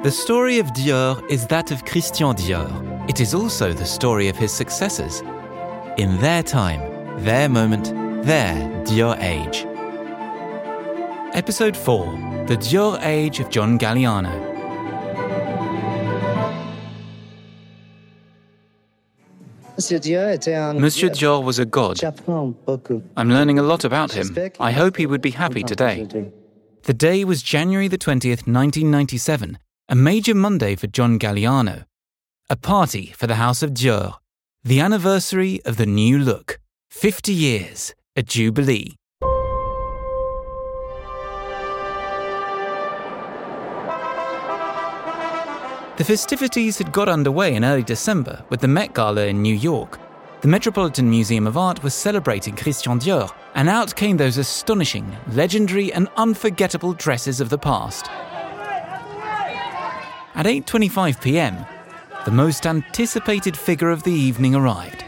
The story of Dior is that of Christian Dior. It is also the story of his successors. In their time, their moment, their Dior age. Episode 4, The Dior Age of John Galliano. Monsieur Dior was a god. I'm learning a lot about him. I hope he would be happy today. The day was January the 20th, 1997, a major Monday for John Galliano. A party for the House of Dior. The anniversary of the new look. 50 years, a jubilee. The festivities had got underway in early December with the Met Gala in New York. The Metropolitan Museum of Art was celebrating Christian Dior, and out came those astonishing, legendary and unforgettable dresses of the past. At 8:25 p.m, the most anticipated figure of the evening arrived.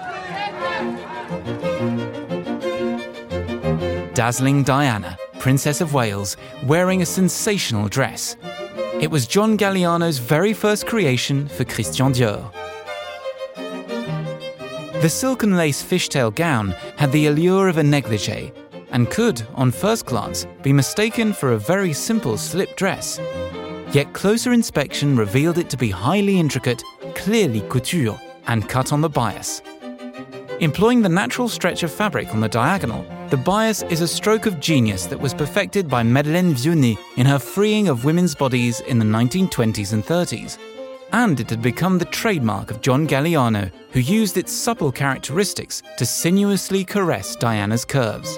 Dazzling Diana, Princess of Wales, wearing a sensational dress. It was John Galliano's very first creation for Christian Dior. The silken lace fishtail gown had the allure of a negligee and could, on first glance, be mistaken for a very simple slip dress. Yet closer inspection revealed it to be highly intricate, clearly couture, and cut on the bias. Employing the natural stretch of fabric on the diagonal, the bias is a stroke of genius that was perfected by Madeleine Vionnet in her freeing of women's bodies in the 1920s and 30s. And it had become the trademark of John Galliano, who used its supple characteristics to sinuously caress Diana's curves.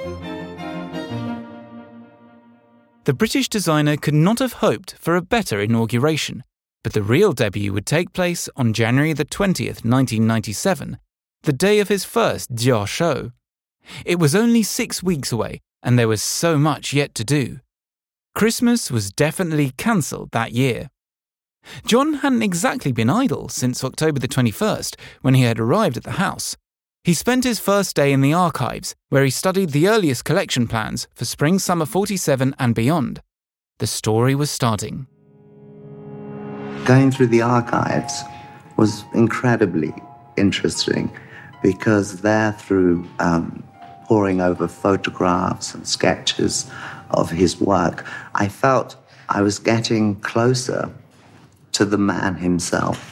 The British designer could not have hoped for a better inauguration, but the real debut would take place on January the 20th, 1997, the day of his first Dior show. It was only 6 weeks away, and there was so much yet to do. Christmas was definitely cancelled that year. John hadn't exactly been idle since October the 21st, when he had arrived at the house. He spent his first day in the archives, where he studied the earliest collection plans for Spring-Summer 47 and beyond. The story was starting. Going through the archives was incredibly interesting because there, through poring over photographs and sketches of his work, I felt I was getting closer to the man himself.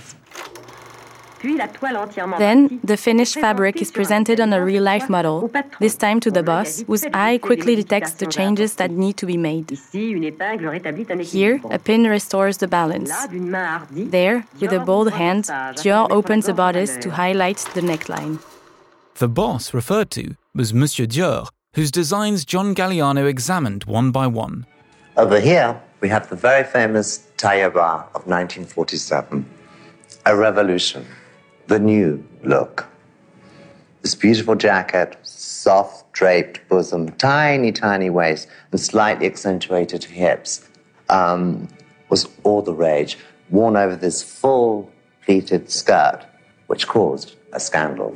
Then, the finished fabric is presented on a real-life model, this time to the boss, whose eye quickly detects the changes that need to be made. Here, a pin restores the balance. There, with a bold hand, Dior opens the bodice to highlight the neckline. The boss referred to was Monsieur Dior, whose designs John Galliano examined one by one. Over here, we have the very famous Taille Bar of 1947, a revolution. The new look. This beautiful jacket, soft draped bosom, tiny, tiny waist, and slightly accentuated hips was all the rage, worn over this full pleated skirt, which caused a scandal.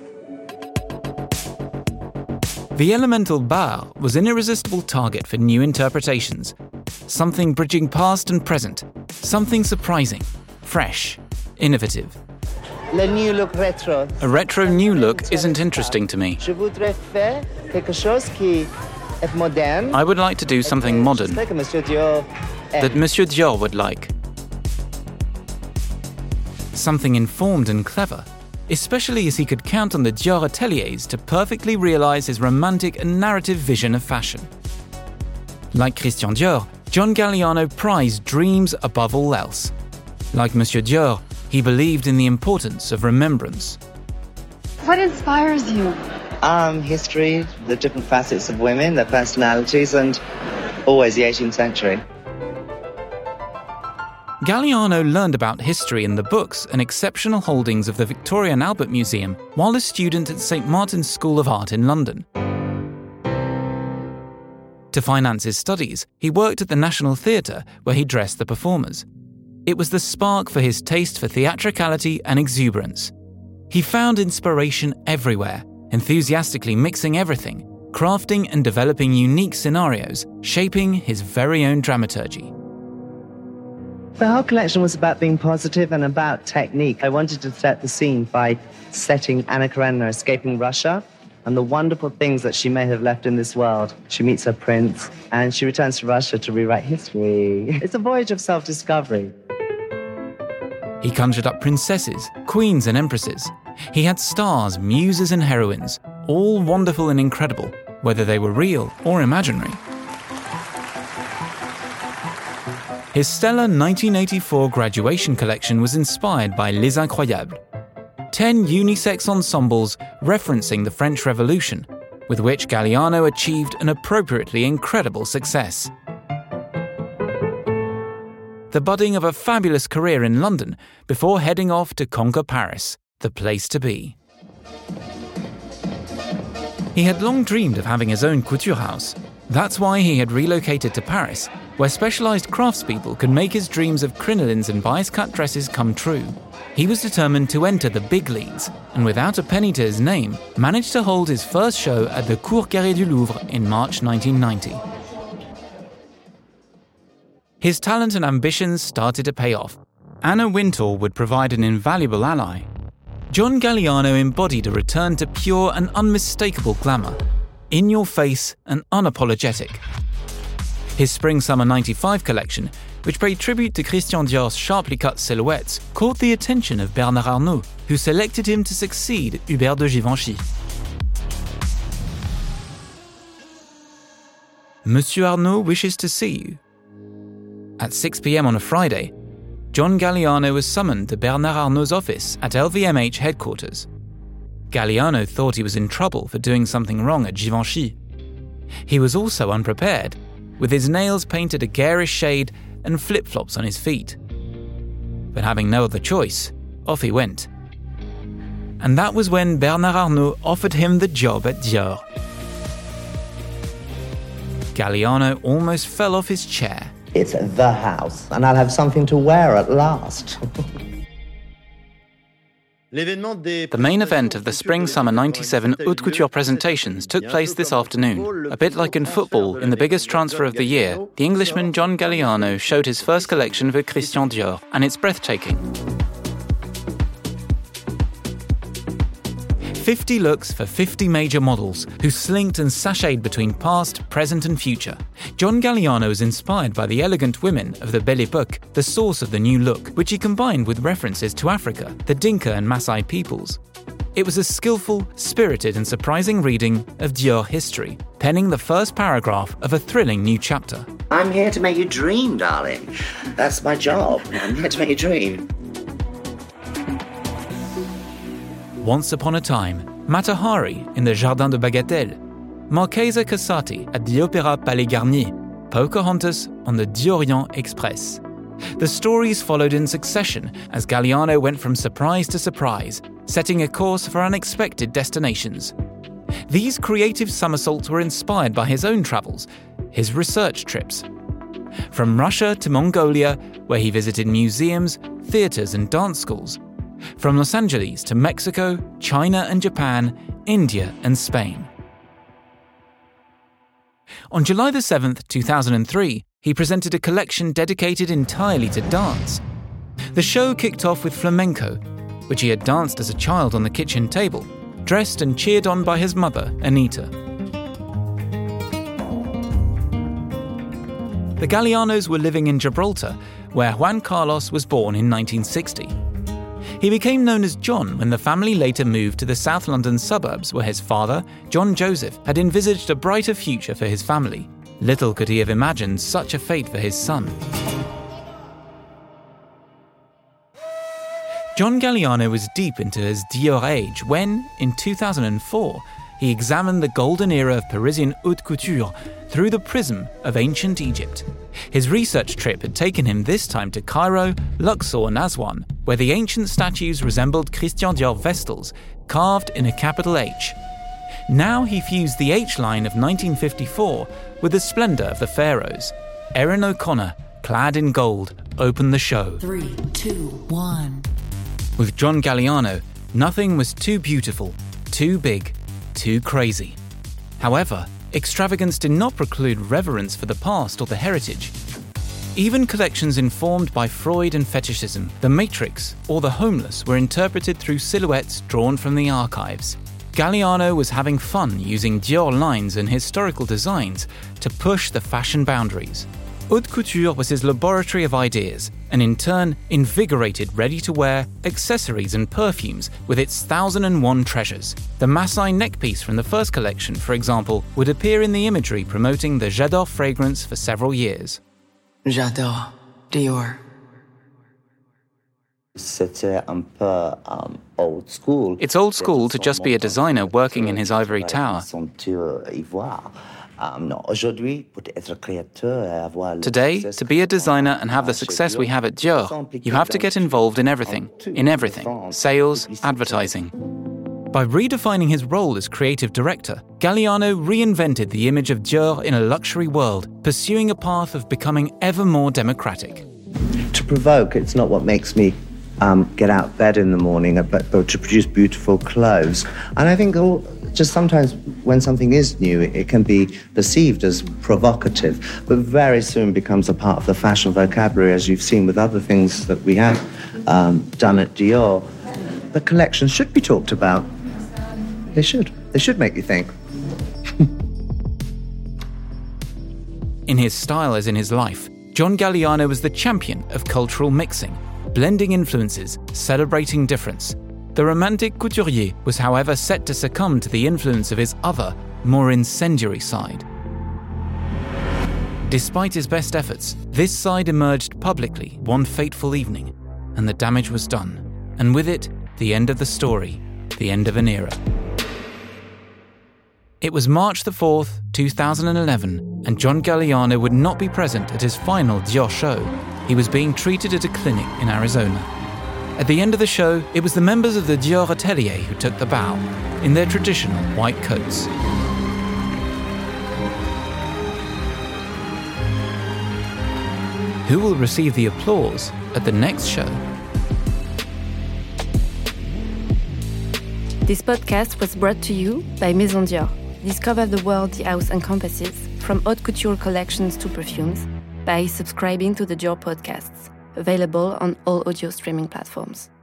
The elemental bar was an irresistible target for new interpretations. Something bridging past and present. Something surprising, fresh, innovative. A retro new look isn't interesting to me. I would like to do something modern that Monsieur Dior would like. Something informed and clever, especially as he could count on the Dior ateliers to perfectly realize his romantic and narrative vision of fashion. Like Christian Dior, John Galliano prized dreams above all else. Like Monsieur Dior, he believed in the importance of remembrance. What inspires you? History, the different facets of women, their personalities, and always the 18th century. Galliano learned about history in the books and exceptional holdings of the Victoria and Albert Museum while a student at St Martin's School of Art in London. To finance his studies, he worked at the National Theatre, where he dressed the performers. It was the spark for his taste for theatricality and exuberance. He found inspiration everywhere, enthusiastically mixing everything, crafting and developing unique scenarios, shaping his very own dramaturgy. The whole collection was about being positive and about technique. I wanted to set the scene by setting Anna Karenina escaping Russia and the wonderful things that she may have left in this world. She meets her prince, and she returns to Russia to rewrite history. It's a voyage of self-discovery. He conjured up princesses, queens and empresses. He had stars, muses and heroines, all wonderful and incredible, whether they were real or imaginary. His stellar 1984 graduation collection was inspired by Les Incroyables, 10 unisex ensembles referencing the French Revolution, with which Galliano achieved an appropriately incredible success. The budding of a fabulous career in London before heading off to conquer Paris, the place to be. He had long dreamed of having his own couture house. That's why he had relocated to Paris, where specialised craftspeople could make his dreams of crinolines and bias-cut dresses come true. He was determined to enter the big leagues, and without a penny to his name, managed to hold his first show at the Cours Carré du Louvre in March 1990. His talent and ambitions started to pay off. Anna Wintour would provide an invaluable ally. John Galliano embodied a return to pure and unmistakable glamour, in your face and unapologetic. His Spring-Summer 95 collection, which paid tribute to Christian Dior's sharply cut silhouettes, caught the attention of Bernard Arnault, who selected him to succeed Hubert de Givenchy. Monsieur Arnault wishes to see you. At 6 p.m. on a Friday, John Galliano was summoned to Bernard Arnault's office at LVMH headquarters. Galliano thought he was in trouble for doing something wrong at Givenchy. He was also unprepared, with his nails painted a garish shade and flip-flops on his feet. But having no other choice, off he went. And that was when Bernard Arnault offered him the job at Dior. Galliano almost fell off his chair. It's the house, and I'll have something to wear at last. The main event of the Spring-Summer 97 Haute Couture presentations took place this afternoon. A bit like in football, in the biggest transfer of the year, the Englishman John Galliano showed his first collection for Christian Dior, and it's breathtaking. 50 looks for 50 major models who slinked and sashayed between past, present and future. John Galliano is inspired by the elegant women of the Belle Époque, the source of the new look, which he combined with references to Africa, the Dinka and Maasai peoples. It was a skillful, spirited and surprising reading of Dior history, penning the first paragraph of a thrilling new chapter. I'm here to make you dream, darling. That's my job. I'm here to make you dream. Once upon a time, Mata Hari in the Jardin de Bagatelle, Marchesa Casati at the Opéra Palais Garnier, Pocahontas on the Diorient Express. The stories followed in succession as Galliano went from surprise to surprise, setting a course for unexpected destinations. These creative somersaults were inspired by his own travels, his research trips. From Russia to Mongolia, where he visited museums, theatres and dance schools. From Los Angeles to Mexico, China and Japan, India and Spain. On July 7th, 2003, he presented a collection dedicated entirely to dance. The show kicked off with flamenco, which he had danced as a child on the kitchen table, dressed and cheered on by his mother, Anita. The Gallianos were living in Gibraltar, where Juan Carlos was born in 1960. He became known as John when the family later moved to the South London suburbs where his father, John Joseph, had envisaged a brighter future for his family. Little could he have imagined such a fate for his son. John Galliano was deep into his Dior age when, in 2004, he examined the golden era of Parisian haute couture through the prism of ancient Egypt. His research trip had taken him this time to Cairo, Luxor and Aswan, where the ancient statues resembled Christian Dior vestals, carved in a capital H. Now he fused the H-line of 1954 with the splendour of the pharaohs. Erin O'Connor, clad in gold, opened the show. 3, 2, 1. With John Galliano, nothing was too beautiful, too big, too crazy. However, extravagance did not preclude reverence for the past or the heritage. Even collections informed by Freud and fetishism, the matrix or the homeless were interpreted through silhouettes drawn from the archives. Galliano was having fun using Dior lines and historical designs to push the fashion boundaries. Haute couture was his laboratory of ideas, and in turn invigorated ready-to-wear, accessories and perfumes with its 1001 treasures. The Maasai neckpiece from the first collection, for example, would appear in the imagery promoting the J'adore fragrance for several years. J'adore Dior. C'était un peu old school. It's old school to just be a designer working in his ivory tower. Today, to be a designer and have the success we have at Dior, you have to get involved in everything. Sales, advertising. By redefining his role as creative director, Galliano reinvented the image of Dior in a luxury world, pursuing a path of becoming ever more democratic. To provoke, it's not what makes me get out of bed in the morning, but to produce beautiful clothes. And I think just sometimes when something is new, it can be perceived as provocative, but very soon becomes a part of the fashion vocabulary, as you've seen with other things that we have done at Dior. The collections should be talked about. They should. They should make you think. In his style as in his life, John Galliano was the champion of cultural mixing, blending influences, celebrating difference. The romantic couturier was, however, set to succumb to the influence of his other, more incendiary side. Despite his best efforts, this side emerged publicly one fateful evening, and the damage was done. And with it, the end of the story, the end of an era. It was March the 4th, 2011, and John Galliano would not be present at his final Dior show. He was being treated at a clinic in Arizona. At the end of the show, it was the members of the Dior Atelier who took the bow, in their traditional white coats. Who will receive the applause at the next show? This podcast was brought to you by Maison Dior. Discover the world the house encompasses, from haute couture collections to perfumes, by subscribing to the Dior podcasts, available on all audio streaming platforms.